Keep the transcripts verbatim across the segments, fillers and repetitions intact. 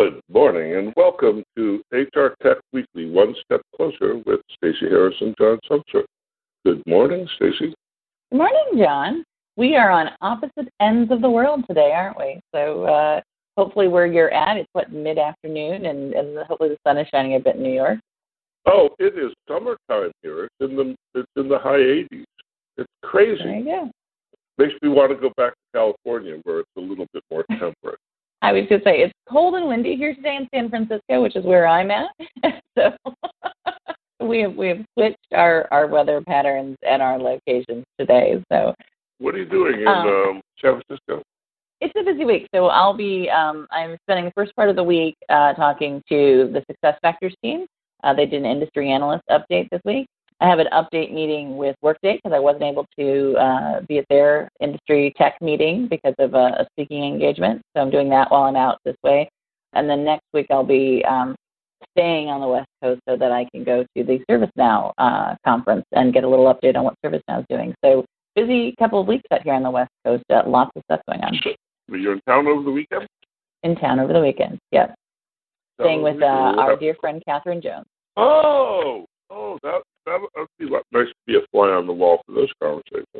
Good morning and welcome to H R Tech Weekly, One Step Closer with Stacey Harris and John Sumser. Good morning, Stacey. Good morning, John. We are on opposite ends of the world today, aren't we? So uh, hopefully where you're at, it's what, mid-afternoon, and, and hopefully the sun is shining a bit in New York. Oh, it is summertime here. It's in the it's in the high eighties. It's crazy. There you go. Makes me want to go back to California where it's a little bit more temperate. I was going to say, it's cold and windy here today in San Francisco, which is where I'm at. So we have we have switched our, our weather patterns and our locations today. So what are you doing in um, um, San Francisco? It's a busy week. So I'll be um, I'm spending the first part of the week uh, talking to the SuccessFactors team. Uh, they did an industry analyst update this week. I have an update meeting with Workday because I wasn't able to uh, be at their industry tech meeting because of a, a speaking engagement. So I'm doing that while I'm out this way. And then next week I'll be um, staying on the West Coast so that I can go to the ServiceNow uh, conference and get a little update on what ServiceNow is doing. So busy couple of weeks out here on the West Coast. Uh, lots of stuff going on. Were you in town over the weekend? In town over the weekend, yes. Staying with uh, our dear friend Catherine Jones. Oh, oh, that that would be nice to be a fly on the wall for those conversations.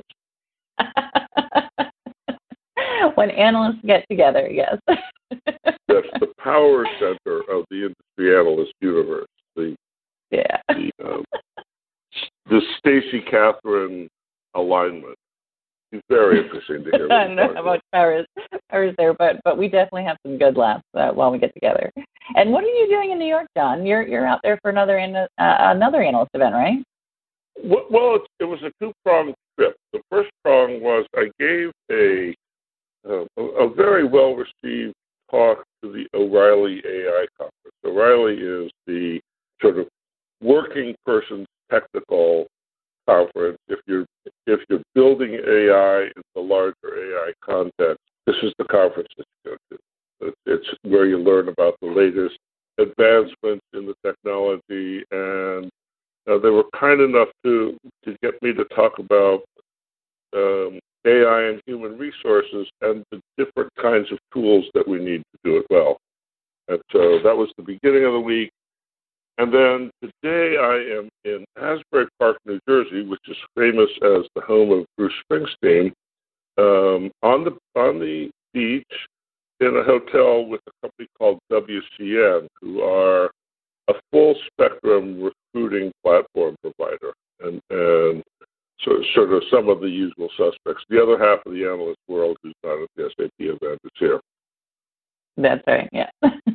When analysts get together, yes. That's the power center of the industry analyst universe. The yeah. the, um, the Stacey Catherine alignment. It's very interesting to hear. I don't know how much power is, power is there, but but we definitely have some good laughs uh, while we get together. And what are you doing in New York, John? You're you're out there for another uh, another analyst event, right? Well, it, it was a two-pronged trip. The first prong was I gave a uh, a very well-received talk to the O'Reilly A I conference. O'Reilly is the sort of working person's technical conference. If you're if you're building A I in the larger A I context, this is the conference that you go to. It's, it's where you learn about the latest advancements in the technology, and uh, they were kind enough to to get me to talk about um, A I and human resources and the different kinds of tools that we need to do it well. And so that was the beginning of the week. And then today I am in Asbury Park, New Jersey, which is famous as the home of Bruce Springsteen, um, on the on the beach in a hotel with a company called W C N, who are a full-spectrum recruiting platform provider, and, and so, sort of some of the usual suspects. The other half of the analyst world who's not at the S A P event is here. That's right, yeah.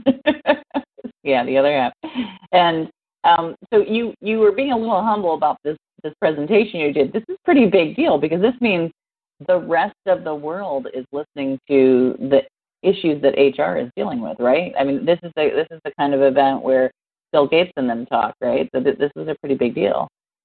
Yeah, the other half. And um, so you, you were being a little humble about this, this presentation you did. This is a pretty big deal because this means the rest of the world is listening to the issues that H R is dealing with, right? I mean, this is the, this is the kind of event where Bill Gates and them talk, right? So th- this is a pretty big deal.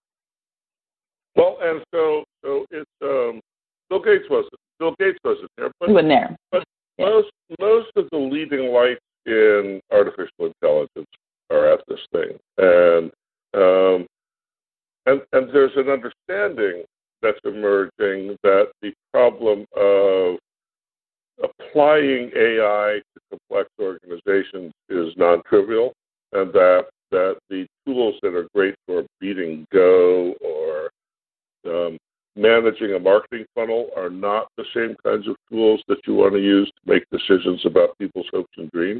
Well, and so so it's um, Bill Gates wasn't Bill Gates wasn't there, but he wasn't there. But yeah. most most of the leading lights in artificial intelligence are at this thing, and um, and and there's an understanding that's emerging that the problem of applying A I to complex organizations is non-trivial, and that that the tools that are great for beating Go or um, managing a marketing funnel are not the same kinds of tools that you want to use to make decisions about people's hopes and dreams.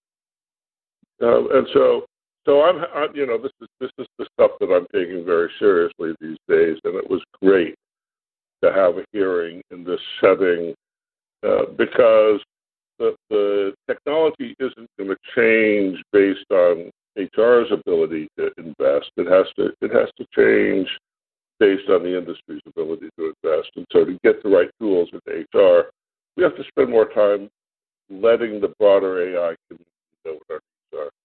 Um, and so, so I'm, I, you know, this is this is the stuff that I'm taking very seriously these days, and it was great to have a hearing in this setting uh, because the, the technology isn't going to change based on H R's ability to invest. It has to it has to change based on the industry's ability to invest. And so to get the right tools into H R, we have to spend more time letting the broader A I community know what our needs are.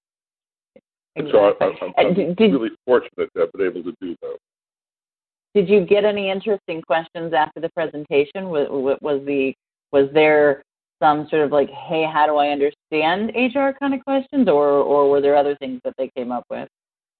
And so I, I'm, I'm did, really fortunate to have been able to do that. Did you get any interesting questions after the presentation? Was, was the was there some sort of like, hey, how do I understand H R kind of questions, or or were there other things that they came up with?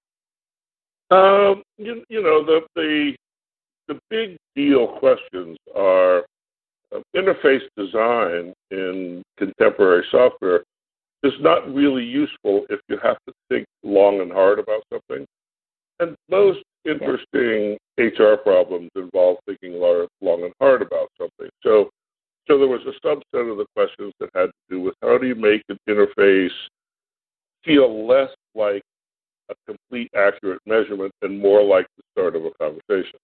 Um, you, you know, the, the the big deal questions are uh, interface design in contemporary software is not really useful if you have to think long and hard about something. And most interesting H R problems involve thinking long and hard about something. So, so there was a subset of the questions that had to do with how do you make an interface feel less like a complete accurate measurement and more like the start of a conversation.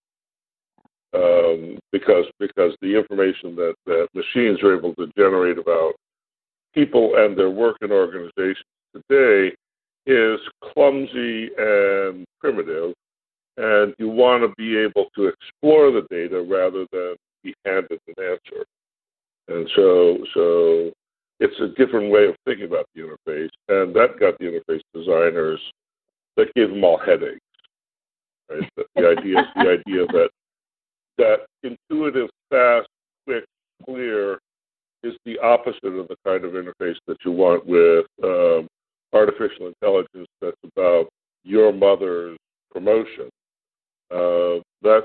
Um, because because the information that, that machines are able to generate about people and their work in organizations today is clumsy and primitive, and you want to be able to explore the data rather than be handed an answer. And so, so it's a different way of thinking about the interface, and that got the interface designers, that gave them all headaches. Right? The, the idea is the idea that that intuitive, fast, quick, clear is the opposite of the kind of interface that you want with um, artificial intelligence that's about your mother's promotion. Uh, that's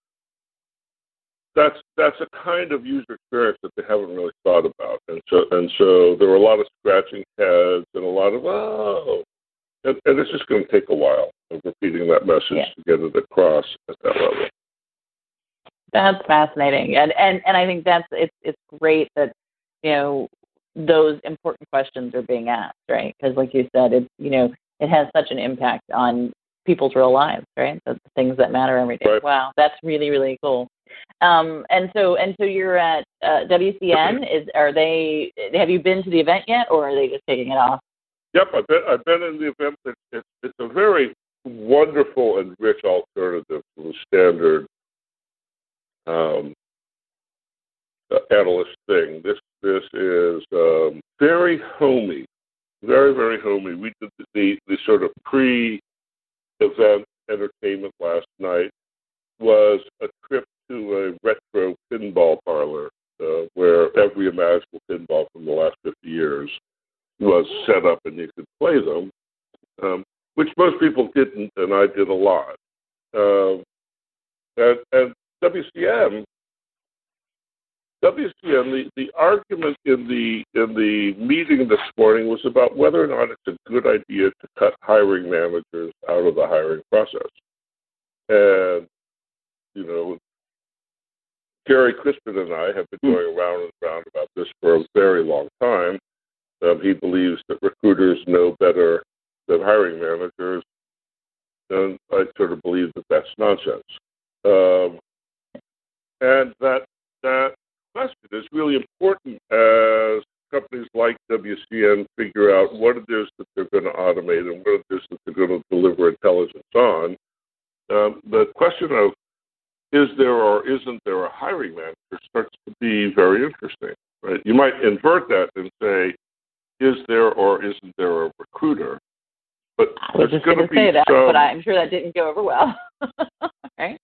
that's that's a kind of user experience that they haven't really thought about, and so and so there were a lot of scratching heads and a lot of oh, and, and it's just going to take a while of repeating that message yeah. to get it across at that level. That's fascinating, and and and I think that's it's it's great that you know those important questions are being asked, right? Because like you said, it's you know it has such an impact on people's real lives, right? The things that matter every day. Right. Wow, that's really really cool. Um, and so and so you're at uh, W C N. Is are they? Have you been to the event yet, or are they just taking it off? Yep, I've been I've been in the event. It's it's, it's a very wonderful and rich alternative to the standard Um, uh, analyst thing. This this is um, very homey, very very homey. We did the, the, the sort of pre-event entertainment last night was a trip to a retro pinball parlor uh, where every imaginable pinball from the last fifty years was set up and you could play them, um, which most people didn't, and I did a lot. Uh, and, and W C M. W C M, the, the argument in the in the meeting this morning was about whether or not it's a good idea to cut hiring managers out of the hiring process. And, you know, Gary Crispin and I have been going around and around about this for a very long time. Um, he believes that recruiters know better than hiring managers, and I sort of believe that that's nonsense. Um, and that that question is really important as companies like W C N figure out what it is that they're going to automate and what it is that they're going to deliver intelligence on. Um, the question of is there or isn't there a hiring manager starts to be very interesting. Right? You might invert that and say, is there or isn't there a recruiter? But I was just going to say that, some, but I'm sure that didn't go over well. Right?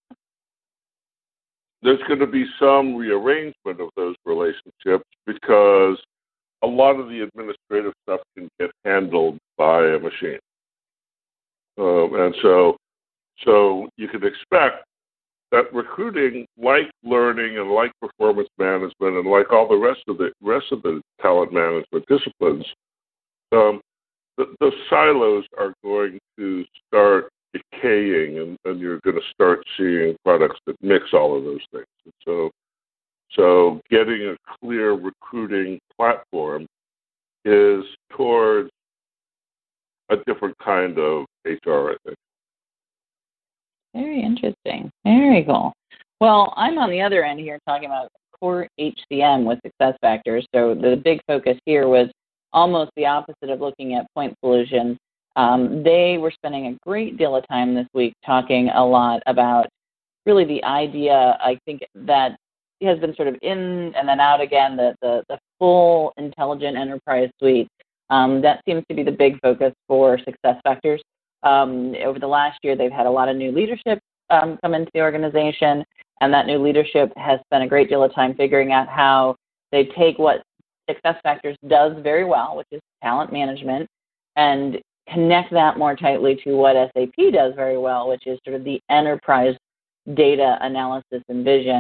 There's going to be some rearrangement of those relationships because a lot of the administrative stuff can get handled by a machine. Um, and so, so you can expect that recruiting, like learning and like performance management and like all the rest of the rest of the talent management disciplines, um, the, the silos are going to start decaying, and, and you're going to start seeing products that mix all of those things. And so, so getting a clear recruiting platform is towards a different kind of H R, I think. Very interesting. Very cool. Well, I'm on the other end here talking about core H C M with SuccessFactors. So the big focus here was almost the opposite of looking at point solutions. Um, they were spending a great deal of time this week talking a lot about really the idea, I think, that has been sort of in and then out again, the, the, the full intelligent enterprise suite. Um, that seems to be the big focus for SuccessFactors. Um, over the last year, they've had a lot of new leadership um, come into the organization, and that new leadership has spent a great deal of time figuring out how they take what SuccessFactors does very well, which is talent management, and connect that more tightly to what S A P does very well, which is sort of the enterprise data analysis and vision.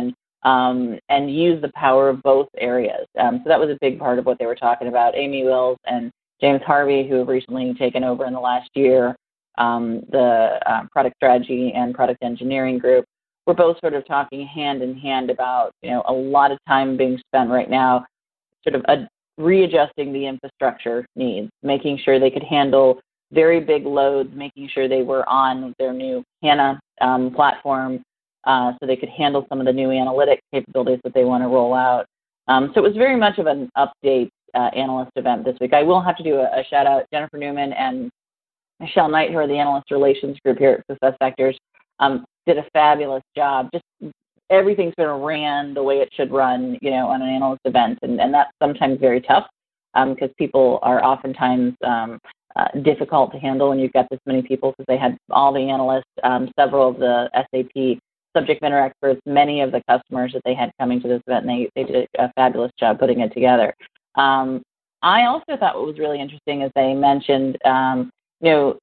um, and use the power of both areas. Um, so that was a big part of what they were talking about. Amy Wills and James Harvey, who have recently taken over in the last year um, the uh, product strategy and product engineering group, we're both sort of talking hand in hand about, you know, a lot of time being spent right now sort of a, readjusting the infrastructure needs, making sure they could handle very big loads, making sure they were on their new HANA um, platform uh, so they could handle some of the new analytic capabilities that they want to roll out. Um, so it was very much of an update uh, analyst event this week. I will have to do a, a shout out. Jennifer Newman and Michelle Knight, who are the analyst relations group here at SuccessFactors, um, did a fabulous job. Just everything's been ran the way it should run, you know, on an analyst event, and, and that's sometimes very tough because um, people are oftentimes um, uh, difficult to handle when you've got this many people, because they had all the analysts, um, several of the S A P subject matter experts, many of the customers that they had coming to this event, and they, they did a fabulous job putting it together. Um, I also thought what was really interesting is they mentioned, um, you know,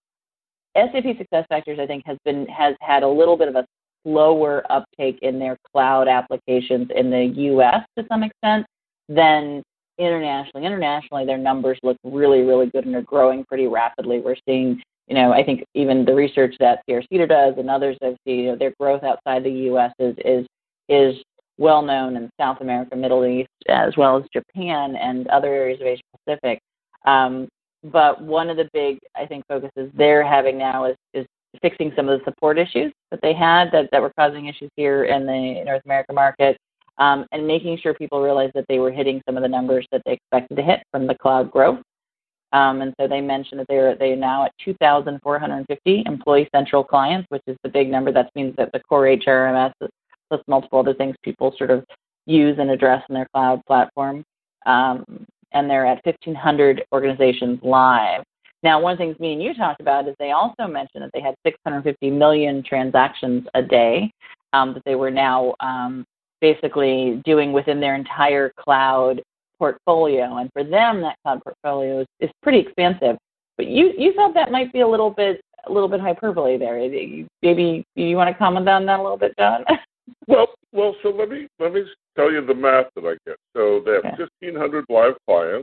S A P SuccessFactors, I think, has been has had a little bit of a slower uptake in their cloud applications in the U S to some extent than internationally. Internationally, their numbers look really, really good and are growing pretty rapidly. We're seeing, you know, I think even the research that C R Cedar does and others I've seen, you know, their growth outside the U S is is is well known in South America, Middle East, as well as Japan and other areas of Asia Pacific. Um, but one of the big, I think, focuses they're having now is, is fixing some of the support issues that they had that, that were causing issues here in the North America market, um, and making sure people realized that they were hitting some of the numbers that they expected to hit from the cloud growth. Um, and so they mentioned that they're they're now at two thousand four hundred fifty Employee Central clients, which is the big number. That means that the core H R M S plus multiple other things people sort of use and address in their cloud platform. Um, and they're at fifteen hundred organizations live. Now, one of the things me and you talked about is they also mentioned that they had six hundred fifty million transactions a day um, that they were now um, basically doing within their entire cloud portfolio. And for them, that cloud portfolio is, is pretty expansive. But you, you thought that might be a little bit a little bit hyperbole there. Maybe you want to comment on that a little bit, John? Well, well, so let me let me tell you the math that I get. So they have okay. fifteen hundred live clients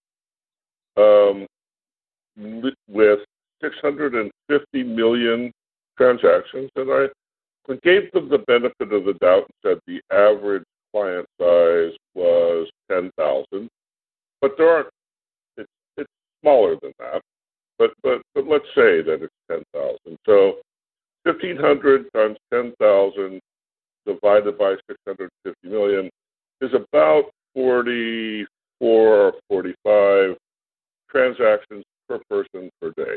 um, with six hundred fifty million transactions, and I gave them the benefit of the doubt and said the average client size was ten thousand, but there are it's it's smaller than that. But but but let's say that it's ten thousand. So fifteen hundred times ten thousand divided by six hundred fifty million is about forty-four or forty-five transactions per person per day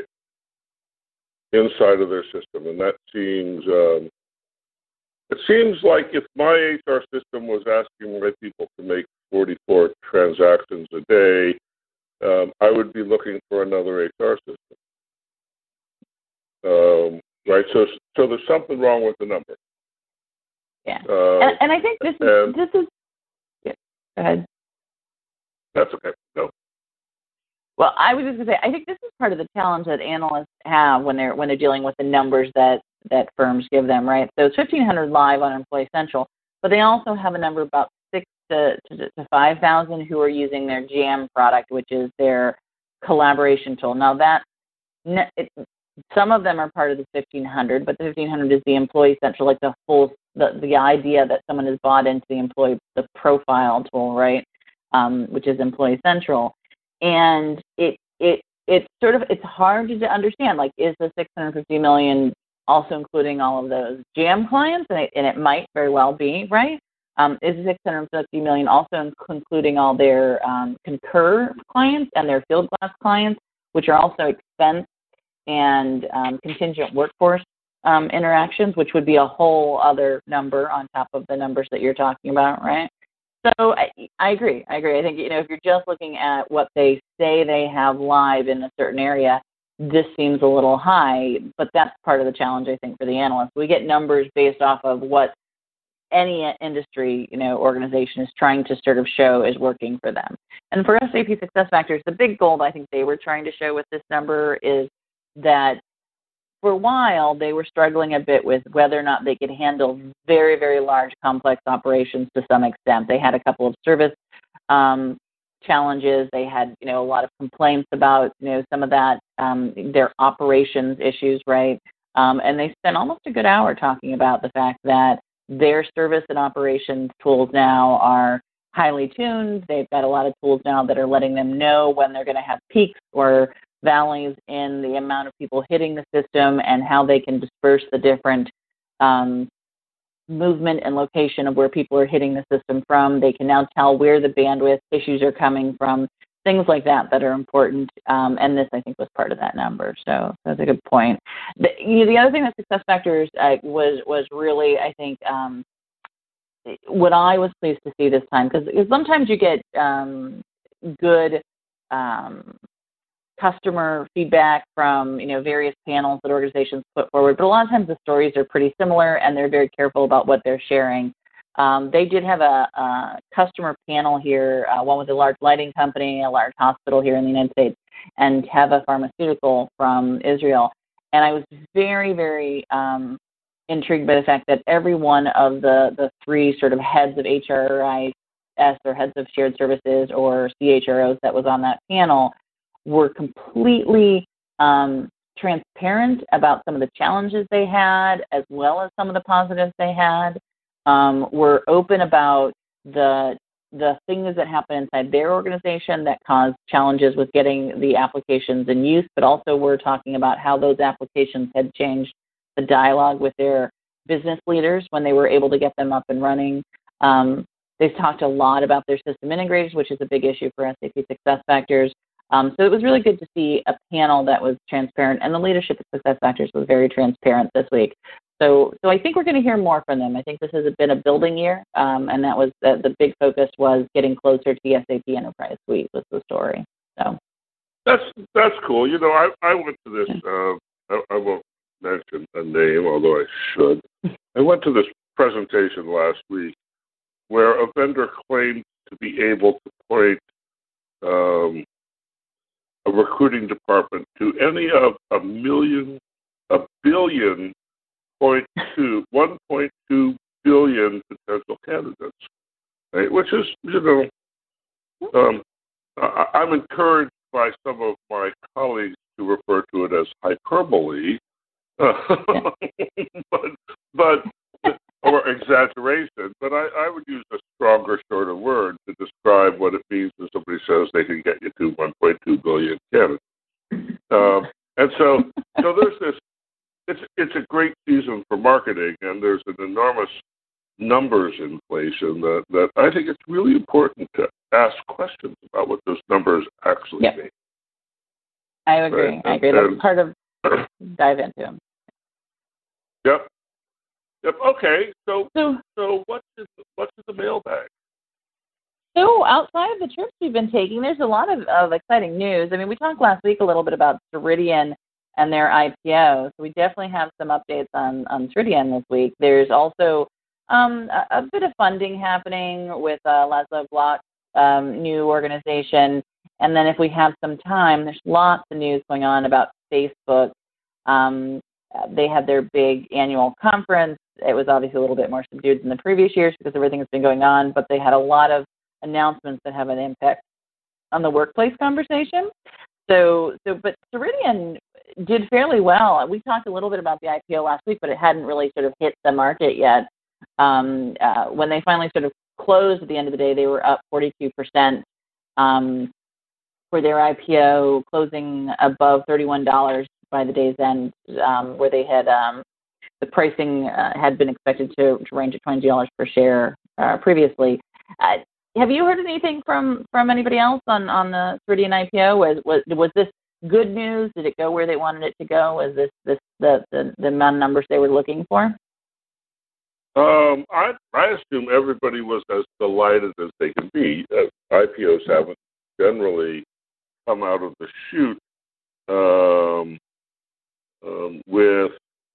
inside of their system. And that seems, um, it seems like if my H R system was asking my people to make forty-four transactions a day, um, I would be looking for another H R system. Um, right? So, so there's something wrong with the number. Yeah, uh, and, and I think this is this is. Yeah, go ahead. That's okay. No. Well, I was just going to say, I think this is part of the challenge that analysts have when they're when they're dealing with the numbers that, that firms give them, right? So it's fifteen hundred live on Employee Central, but they also have a number of about six to, to, to five thousand who are using their Jam product, which is their collaboration tool. Now that it, some of them are part of the fifteen hundred, but the fifteen hundred is the Employee Central, like the full. The, the idea that someone has bought into the employee, the profile tool, right, um, which is Employee Central. And it it it's sort of, it's hard to understand, like, is the six hundred fifty million also including all of those Jam clients? And it, and it might very well be, right? Um, is the six hundred fifty million also including all their um, Concur clients and their Fieldglass clients, which are also expense and um, contingent workforce Um, interactions, which would be a whole other number on top of the numbers that you're talking about, right? So I, I agree. I agree. I think, you know, if you're just looking at what they say they have live in a certain area, this seems a little high, but that's part of the challenge, I think, for the analysts. We get numbers based off of what any industry, you know, organization is trying to sort of show is working for them. And for S A P SuccessFactors, the big goal I think they were trying to show with this number is that for a while, they were struggling a bit with whether or not they could handle very, very large, complex operations to some extent. They had a couple of service um, challenges. They had, you know, a lot of complaints about, you know, some of that, um, their operations issues, right? Um, and they spent almost a good hour talking about the fact that their service and operations tools now are highly tuned. They've got a lot of tools now that are letting them know when they're going to have peaks or valleys in the amount of people hitting the system and how they can disperse the different um, movement and location of where people are hitting the system from. They can now tell where the bandwidth issues are coming from, things like that that are important. Um, and this, I think, was part of that number. So that's a good point. The, you know, the other thing that SuccessFactors uh, was was really, I think, um, what I was pleased to see this time, because sometimes you get um, good um, customer feedback from, you know, various panels that organizations put forward, but a lot of times the stories are pretty similar and they're very careful about what they're sharing. Um, they did have a, a customer panel here, uh, one with a large lighting company, a large hospital here in the United States, and Teva Pharmaceutical from Israel. And I was very, very um, intrigued by the fact that every one of the, the three sort of heads of H R I S or heads of shared services or C H R Os that was on that panel were completely um, transparent about some of the challenges they had, as well as some of the positives they had. Um, were open about the the things that happen inside their organization that caused challenges with getting the applications in use, but also we're talking about how those applications had changed the dialogue with their business leaders when they were able to get them up and running. Um, they've talked a lot about their system integrators, which is a big issue for S A P SuccessFactors. Um, so it was really good to see a panel that was transparent, and the leadership of SuccessFactors was very transparent this week. So, so I think we're going to hear more from them. I think this has been a building year, um, and that was the, the big focus was getting closer to the S A P Enterprise Suite was the story. So that's that's cool. You know, I I went to this. Uh, I, I won't mention a name, although I should. I went to this presentation last week where a vendor claimed to be able to point um, a recruiting department to any of a million, a billion point two, one point two billion potential candidates, right? Which is, you know, um, I, I'm encouraged by some of my colleagues to refer to it as hyperbole, uh, but, but or exaggeration. But I, I would use a stronger, shorter word to describe what it means when somebody says they can get you to one point two billion candidates. Um, and so, so there's this. It's it's a great season for marketing, and there's an enormous numbers inflation that, that I think it's really important to ask questions about what those numbers actually yep. mean. I agree. Right? I agree. And, That's and, part of dive into them. Yep. Yep. Okay. So so so what's in, what's in the mailbag? So outside of the trips we've been taking, there's a lot of, of exciting news. I mean, we talked last week a little bit about Ceridian and their I P O. So we definitely have some updates on, on Ceridian this week. There's also um, a, a bit of funding happening with uh, Laszlo Block's um, new organization. And then if we have some time, there's lots of news going on about Facebook. Um, they had their big annual conference. It was obviously a little bit more subdued than the previous years because everything has been going on, but they had a lot of announcements that have an impact on the workplace conversation. So, so, but Ceridian did fairly well. We talked a little bit about the I P O last week, but it hadn't really sort of hit the market yet. Um, uh, when they finally sort of closed at the end of the day, they were up forty-two percent um, for their I P O, closing above thirty-one dollars by the day's end, um, where they had um, the pricing uh, had been expected to, to range at twenty dollars per share uh, previously. Uh, have you heard anything from, from anybody else on, on the Ceridian I P O? Was, was was this good news? Did it go where they wanted it to go? Was this this the the, the amount of numbers they were looking for? Um, I I assume everybody was as delighted as they can be. Uh, I P Os haven't generally come out of the chute um, um, with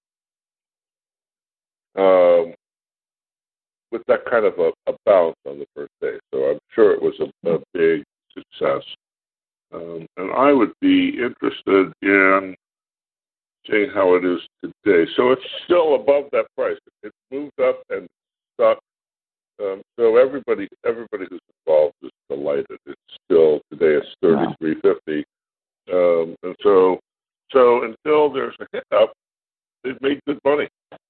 um, with that kind of a, a bounce on the first day. So I'm sure it was a, a big success. Um, and I would be interested in seeing how it is today. So it's still above that price. It moved up and stuck. Um, so everybody, everybody who's involved is delighted. It's still today. It's thirty-three fifty, um, and so so until there's a hiccup, they've made good money.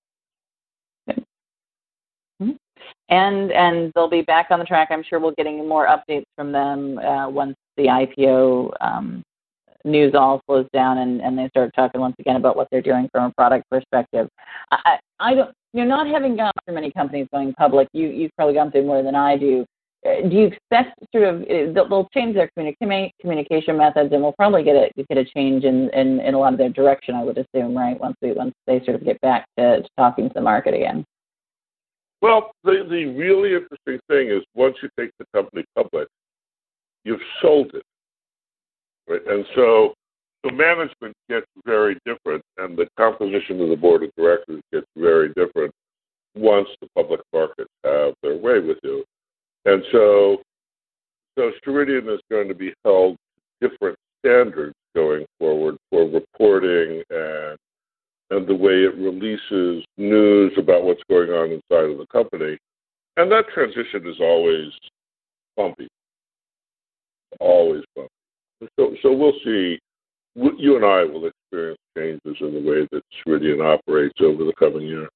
Mm-hmm. And and they'll be back on the track. I'm sure we'll getting more updates from them uh, once the I P O um, news all slows down and, and they start talking once again about what they're doing from a product perspective. I, I don't, you know, not having gone through many companies going public, you, you've probably gone through more than I do. Uh, do you expect sort of, uh, they'll, they'll change their communi- communication methods and we'll probably get a, get a change in, in, in a lot of their direction, I would assume, right, once we, once they sort of get back to, to talking to the market again? Well, the, the really interesting thing is once you take the company public, you've sold it. Right? And so the management gets very different, and the composition of the board of directors gets very different once the public markets have their way with you. And so, so Ceridian is going to be held to different standards going forward for reporting and and the way it releases news about what's going on inside of the company. And that transition is always bumpy, always bumpy. So, so we'll see. You and I will experience changes in the way that Ceridian operates over the coming year.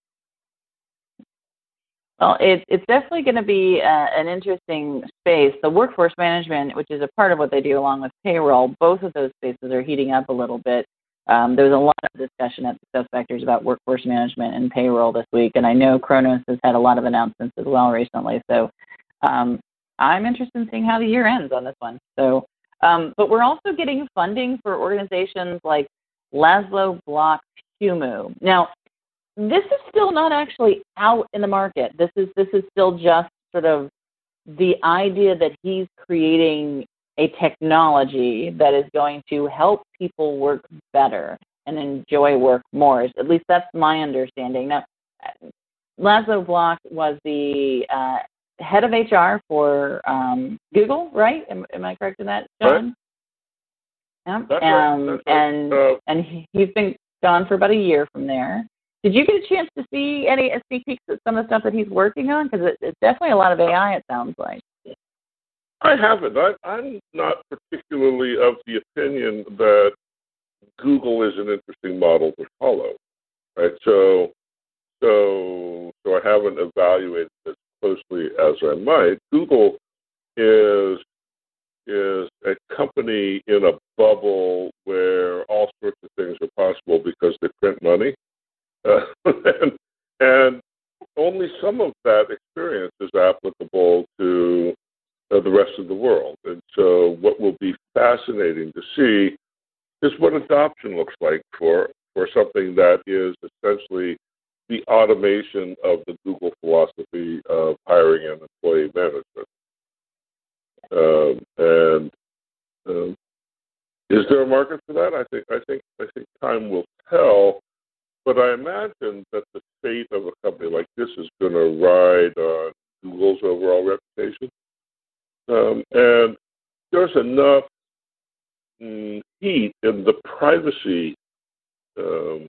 Well, it, it's definitely going to be uh, an interesting space. The workforce management, which is a part of what they do along with payroll, both of those spaces are heating up a little bit. Um, there was a lot of discussion at SuccessFactors about workforce management and payroll this week, and I know Kronos has had a lot of announcements as well recently. So um, I'm interested in seeing how the year ends on this one. So, um, but we're also getting funding for organizations like Laszlo Bock Humu. Now, this is still not actually out in the market. This is this is still just sort of the idea that he's creating a technology that is going to help people work better and enjoy work more. At least that's my understanding. Now, Laszlo Bock was the uh, head of H R for um, Google, right? Am, am I correct in that, John? Right. Yeah. That's um, right. That's right. And uh, and he's been gone for about a year from there. Did you get a chance to see any sneak peeks at some of the stuff that he's working on? Because it, it's definitely a lot of A I, it sounds like. I haven't. I, I'm not particularly of the opinion that Google is an interesting model to follow, right? So, so, so I haven't evaluated as closely as I might. Google is is a company in a bubble where all sorts of things are possible because they print money, uh, and, and only some of that experience is applicable to Uh, the rest of the world. And so what will be fascinating to see is what adoption looks like for, for something that is essentially the automation of the Google philosophy of hiring and employee management. Um, and um, is there a market for that? I think I think I think time will tell. But I imagine that the fate of a company like this is going to ride on Google's overall reputation. Um, and there's enough mm, heat in the privacy um,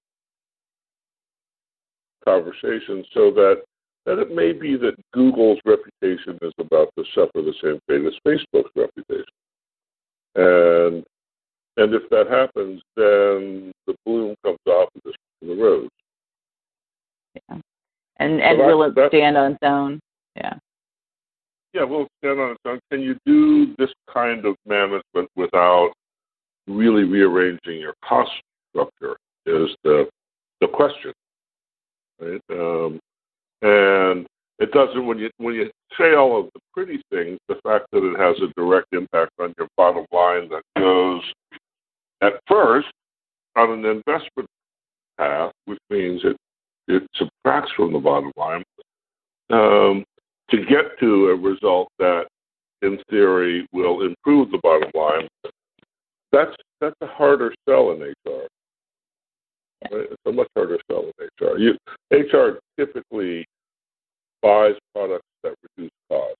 conversation so that, that it may be that Google's reputation is about to suffer the same fate as Facebook's reputation. And and if that happens, then the bloom comes off of the, the rose. Yeah. And and so will that, it stand on its own? Yeah. Yeah, will it stand on its own? Can you do this kind of management without really rearranging your cost structure is the the question, right? Um, and it doesn't when you when you say all of the pretty things, the fact that it has a direct impact on your bottom line that goes at first on an investment path, which means it it subtracts from the bottom line um, to get to a result that, in theory, will improve the bottom line. That's that's a harder sell in H R. Right? It's a much harder sell in H R. You, H R typically buys products that reduce costs,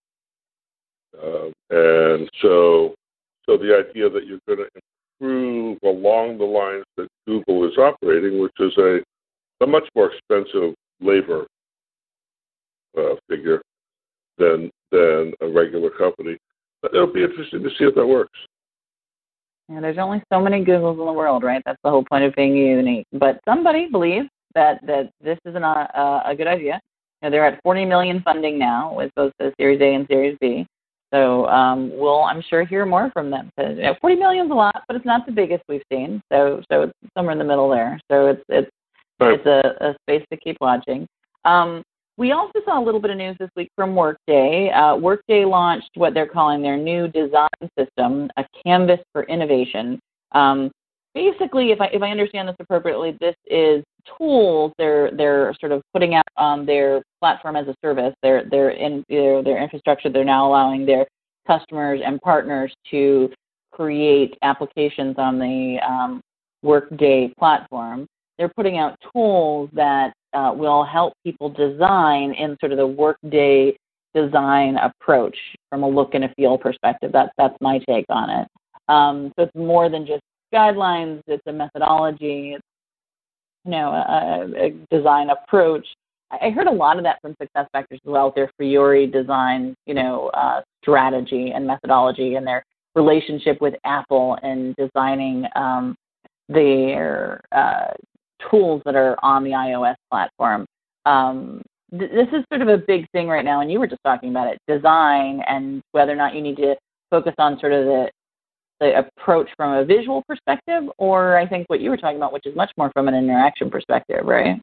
um, and so so the idea that you're going to improve move along the lines that Google is operating, which is a, a much more expensive labor uh, figure than than a regular company. But it'll be interesting to see if that works. Yeah, there's only so many Googles in the world, right? That's the whole point of being unique. But somebody believes that, that this is an, uh, a good idea. You know, they're at forty million dollars funding now with both the Series A and Series B. So um, we'll, I'm sure, hear more from them. You know, forty million dollars is a lot, but it's not the biggest we've seen. So so it's somewhere in the middle there. So it's it's right. it's a, a space to keep watching. Um, we also saw a little bit of news this week from Workday. Uh, Workday launched what they're calling their new design system, a canvas for innovation. Um, basically, if I if I understand this appropriately, this is tools they're they're sort of putting out on their platform as a service. Their their in their, their infrastructure. They're now allowing their customers and partners to create applications on the um, Workday platform. They're putting out tools that uh, will help people design in sort of the Workday design approach from a look and a feel perspective. That's that's my take on it. Um, so it's more than just guidelines. It's a methodology. It's, you know, a, a design approach. I heard a lot of that from SuccessFactors as well. Their Fiori design, you know, uh, strategy and methodology, and their relationship with Apple and designing um, their uh, tools that are on the iOS platform. Um, th- this is sort of a big thing right now, and you were just talking about it, design, and whether or not you need to focus on sort of the, the approach from a visual perspective, or I think what you were talking about, which is much more from an interaction perspective, right?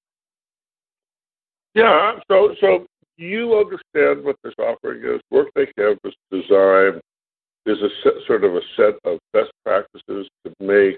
Yeah, so so you understand what this offering is. Workday Canvas Design is a set, sort of a set of best practices to make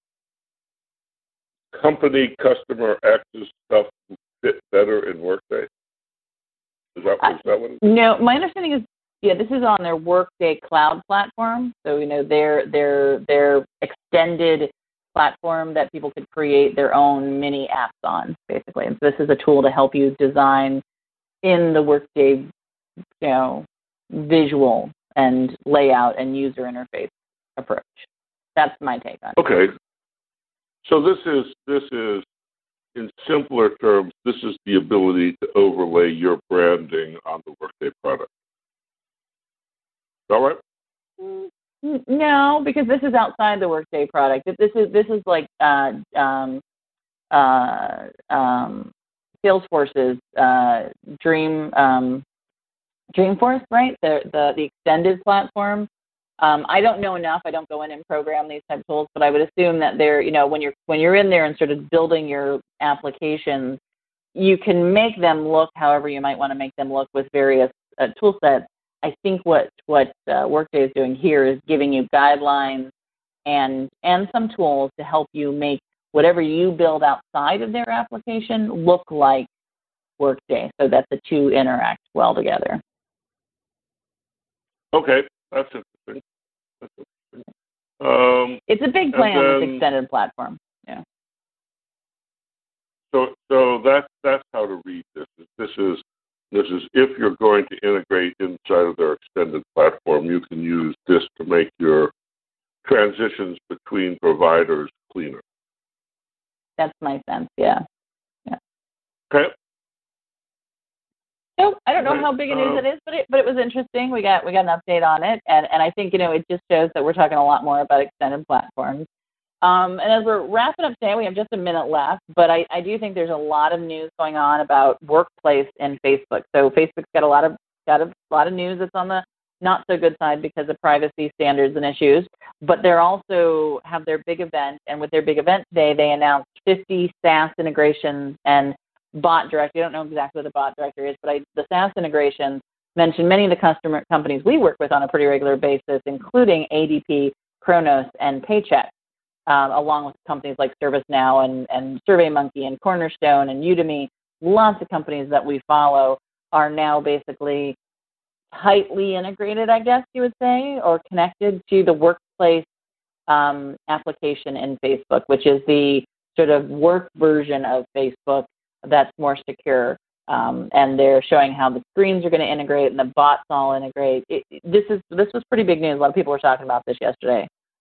company customer access stuff fit better in Workday? Is that, is that what it is? No, my understanding is, yeah, this is on their Workday cloud platform. So, you know, their their their extended platform that people could create their own mini apps on, basically. And so this is a tool to help you design in the Workday, you know, visual and layout and user interface approach. That's my take on it. Okay. So this is this is in simpler terms, this is the ability to overlay your branding on the Workday product. All right? No, because this is outside the Workday product. This is this is like uh, um, uh, um, Salesforce's uh, Dream um, Dreamforce, right? The the the extended platform. Um, I don't know enough. I don't go in and program these type of tools, but I would assume that they're, you know, when you're when you're in there and sort of building your applications, you can make them look however you might want to make them look with various uh, tool sets. I think what what uh, Workday is doing here is giving you guidelines and and some tools to help you make whatever you build outside of their application look like Workday, so that the two interact well together. Okay, that's interesting. That's interesting. Um, it's a big plan, then, this extended platform. Yeah. So, so that's that's how to read this. This is this is if you're going to integrate inside of their extended platform, you can use this to make your transitions between providers cleaner. That's my sense. Yeah. Yeah. Okay. So I don't know how big a news it is, but it but it was interesting. We got we got an update on it, and, and I think, you know, it just shows that we're talking a lot more about extended platforms. Um, and as we're wrapping up today, we have just a minute left, but I, I do think there's a lot of news going on about workplace in Facebook. So Facebook's got a lot of got a lot of news that's on the not so good side because of privacy standards and issues, but they're also have their big event, and with their big event today, they announced fifty SaaS integrations and bot directory. I don't know exactly what the bot directory is, but I, the SaaS integrations mention many of the customer companies we work with on a pretty regular basis, including A D P, Kronos, and Paychex, um, along with companies like ServiceNow and, and SurveyMonkey and Cornerstone and Udemy. Lots of companies that we follow are now basically tightly integrated, I guess you would say, or connected to the workplace um, application in Facebook, which is the sort of work version of Facebook that's more secure, um, and they're showing how the screens are going to integrate and the bots all integrate. It, this is this was pretty big news. A lot of people were talking about this yesterday.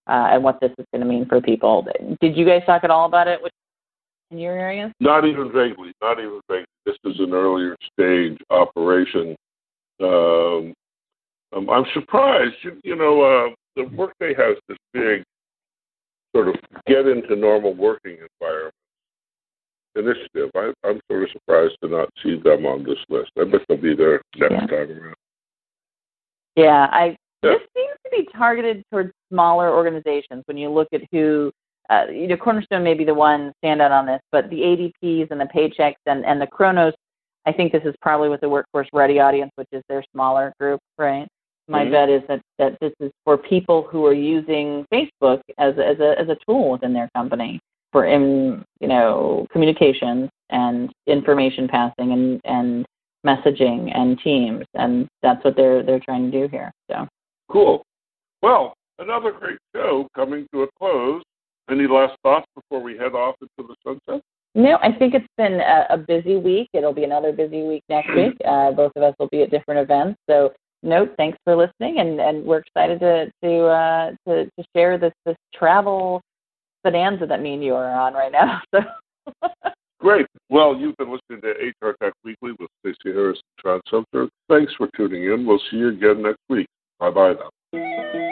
uh, and what this is going to mean for people. Did you guys talk at all about it in your areas? Not even vaguely. Not even vaguely. This is an earlier stage operation. Um, um, I'm surprised. You, you know, uh, the Workday has this big sort of get into normal working environment initiative. I, I'm sort of surprised to not see them on this list. I bet they'll be there next yeah. time around. Yeah, I yeah. this seems to be targeted towards smaller organizations. When you look at who, uh, you know, Cornerstone may be the one standout on this, but the A D Ps and the Paychex and, and the Kronos, I think this is probably with the Workforce Ready audience, which is their smaller group, right? My mm-hmm. bet is that, that this is for people who are using Facebook as a, as a as a tool within their company for in, you know, communications and information passing and, and messaging and Teams, and that's what they're they're trying to do here. So cool. Well, another great show coming to a close. Any last thoughts before we head off into the sunset? No, I think it's been a, a busy week. It'll be another busy week next week. Uh, both of us will be at different events. So, no, thanks for listening, and, and we're excited to to, uh, to to share this this travel bonanza that me and you are on right now. So. Great. Well, you've been listening to H R Tech Weekly with Stacey Harris and Sean Sumter. Thanks for tuning in. We'll see you again next week. Bye-bye now.